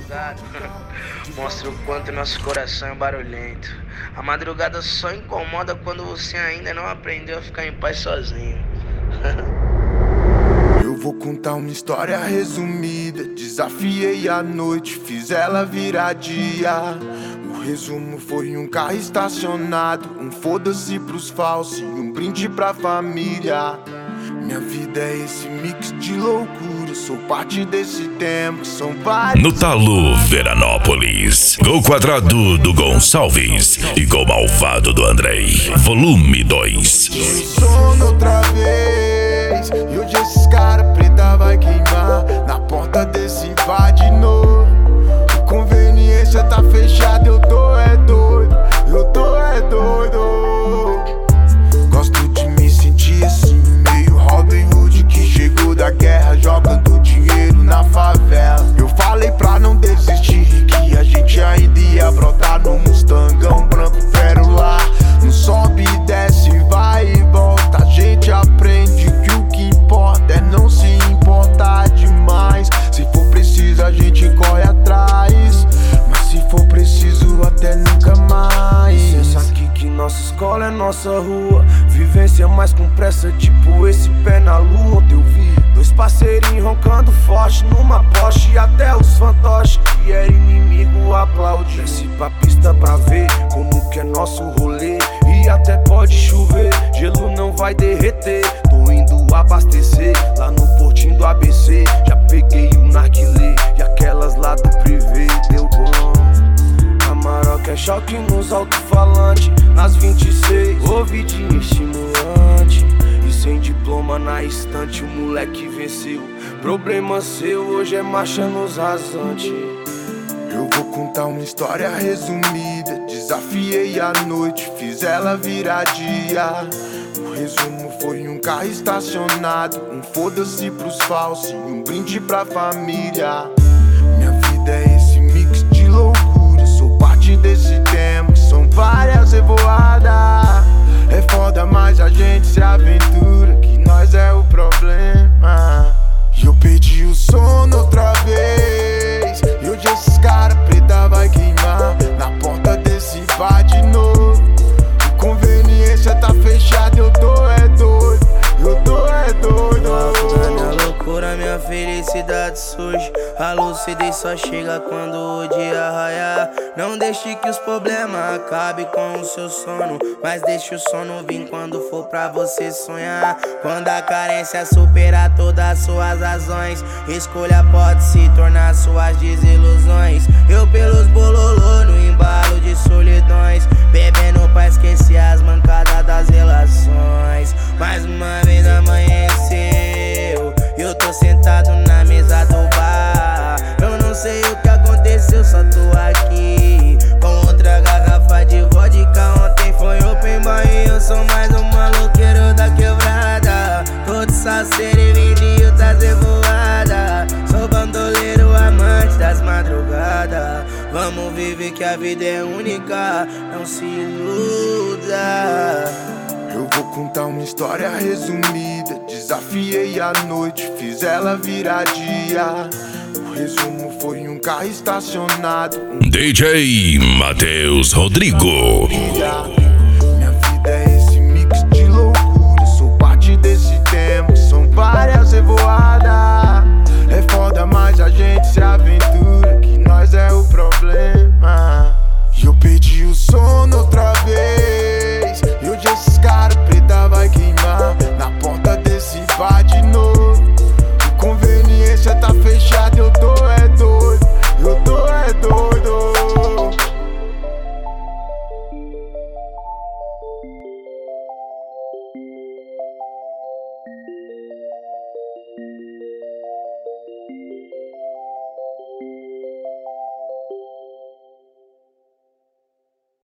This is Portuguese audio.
ligado? Mostra o quanto nosso coração é barulhento. A madrugada só incomoda quando você ainda não aprendeu a ficar em paz sozinho. Eu vou contar uma história resumida. Desafiei a noite, fiz ela virar dia. O resumo foi um carro estacionado, um foda-se pros falsos e um brinde pra família. Minha vida é esse mix de loucura, sou parte desse tempo, são vários. No Talo, Veranópolis, Gol Quadrado do Gonçalves e Gol Malvado do Andrei, volume 2. Sono outra vez, e hoje esses cara preta vai queimar na porta desse bar de novo. Conveniência tá fechada, eu tô é doido, eu tô é doido. Gosto de me sentir assim, meio Robin Hood que chegou da guerra, jogando dinheiro na favela. Eu falei pra não desistir, que a gente ainda ia brotar no Mustangão branco pérola. Não sobe e desce, vai e volta. A gente aprende que o que importa é não se importar demais. Se for preciso a gente corre atrás, mas se for preciso até nunca mais. Pensa aqui que nossa escola é nossa rua, vivência mais com pressa, tipo esse pé na lua. Ontem eu vi dois parceirinhos roncando forte numa Porsche, e até os fantoches que era inimigo aplaude. Desce pra pista pra ver como que é nosso rolê, e até pode chover, gelo não vai derreter. Tô indo abastecer lá no portinho do ABC. Já peguei o narguilé e aquelas lá do privê, deu bom. A Maroca é choque nos alto-falantes, nas 26, ouvidinho estimulante. E sem diploma na estante, o moleque venceu. Problema seu, hoje é marcha nos rasantes. Eu vou contar uma história resumida. Desafiei a noite, fiz ela virar dia. O resumo foi um carro estacionado, um foda-se pros falsos e um brinde pra família. Minha vida é esse mix de loucura, sou parte desse tempo, são várias revoadas. É foda, mas a gente se aventura, que nós é o problema. E eu perdi o sono outra vez, e hoje esses cara preta vai queimar na porta desse bar de novo. Conveniência tá fechada, eu tô é doido, eu tô é doido. Na minha loucura, minha felicidade surge. A lucidez só chega quando o dia raiar. Não deixe que os problemas acabem com o seu sono, mas deixe o sono vir quando for pra você sonhar. Quando a carência superar todas as suas razões, escolha pode se tornar suas desilusões. Eu pelos bololô no embalo de solidões, bebendo pra esquecer as mancadas das relações. Mais uma vez amanheceu, eu tô sentado na mesa do bar. Eu não sei o que aconteceu, só tô aqui com outra garrafa de vodka. Ontem foi open bar e eu sou mais um maloqueiro da quebrada. Tô de salseiro e vendido das revoadas. Sou bandoleiro, amante das madrugadas. Vamos viver que a vida é única, não se iluda. Eu vou contar uma história resumida. Desafiei a noite, fiz ela virar dia. O resumo foi um carro estacionado, DJ Matheus Rodrigo. Minha vida é esse mix de loucura, sou parte desse tempo, são várias revoadas. É foda, mas a gente se aventura, que nós é o problema. E eu perdi o sono